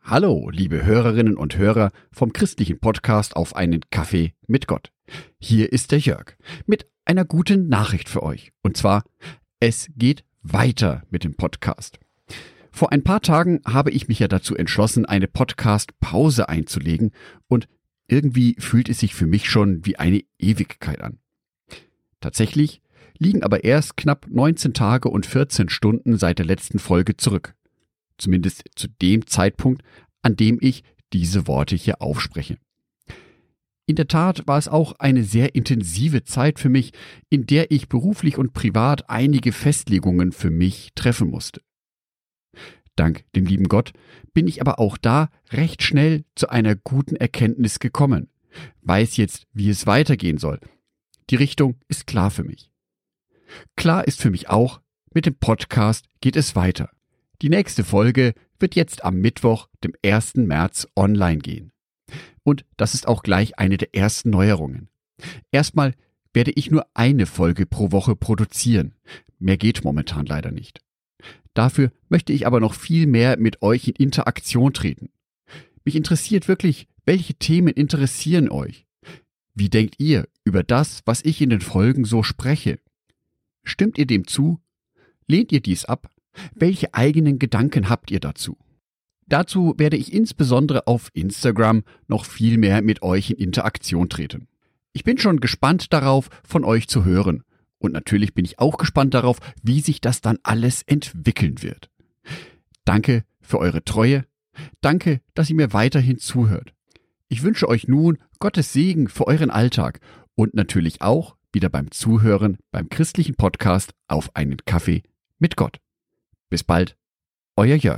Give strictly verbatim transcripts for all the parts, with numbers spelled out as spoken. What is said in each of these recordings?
Hallo, liebe Hörerinnen und Hörer vom christlichen Podcast Auf einen Kaffee mit Gott. Hier ist der Jörg mit einer guten Nachricht für euch. Und zwar, es geht weiter mit dem Podcast. Vor ein paar Tagen habe ich mich ja dazu entschlossen, eine Podcast-Pause einzulegen und irgendwie fühlt es sich für mich schon wie eine Ewigkeit an. Tatsächlich liegen aber erst knapp neunzehn Tage und vierzehn Stunden seit der letzten Folge zurück. Zumindest zu dem Zeitpunkt, an dem ich diese Worte hier aufspreche. In der Tat war es auch eine sehr intensive Zeit für mich, in der ich beruflich und privat einige Festlegungen für mich treffen musste. Dank dem lieben Gott bin ich aber auch da recht schnell zu einer guten Erkenntnis gekommen, weiß jetzt, wie es weitergehen soll. Die Richtung ist klar für mich. Klar ist für mich auch, mit dem Podcast geht es weiter. Die nächste Folge wird jetzt am Mittwoch, dem ersten März, online gehen. Und das ist auch gleich eine der ersten Neuerungen. Erstmal werde ich nur eine Folge pro Woche produzieren. Mehr geht momentan leider nicht. Dafür möchte ich aber noch viel mehr mit euch in Interaktion treten. Mich interessiert wirklich, welche Themen interessieren euch? Wie denkt ihr über das, was ich in den Folgen so spreche? Stimmt ihr dem zu? Lehnt ihr dies ab? Welche eigenen Gedanken habt ihr dazu? Dazu werde ich insbesondere auf Instagram noch viel mehr mit euch in Interaktion treten. Ich bin schon gespannt darauf, von euch zu hören. Und natürlich bin ich auch gespannt darauf, wie sich das dann alles entwickeln wird. Danke für eure Treue. Danke, dass ihr mir weiterhin zuhört. Ich wünsche euch nun Gottes Segen für euren Alltag und natürlich auch wieder beim Zuhören beim christlichen Podcast Auf einen Kaffee mit Gott. Bis bald, euer Jörg.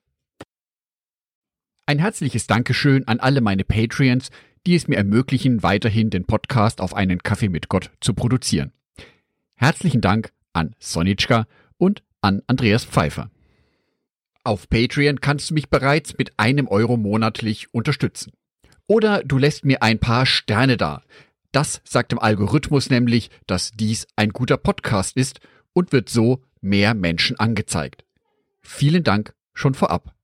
Ein herzliches Dankeschön an alle meine Patreons, die es mir ermöglichen, weiterhin den Podcast Auf einen Kaffee mit Gott zu produzieren. Herzlichen Dank an Sonitschka und an Andreas Pfeiffer. Auf Patreon kannst du mich bereits mit einem Euro monatlich unterstützen. Oder du lässt mir ein paar Sterne da. Das sagt dem Algorithmus nämlich, dass dies ein guter Podcast ist und wird so mehr Menschen angezeigt. Vielen Dank schon vorab.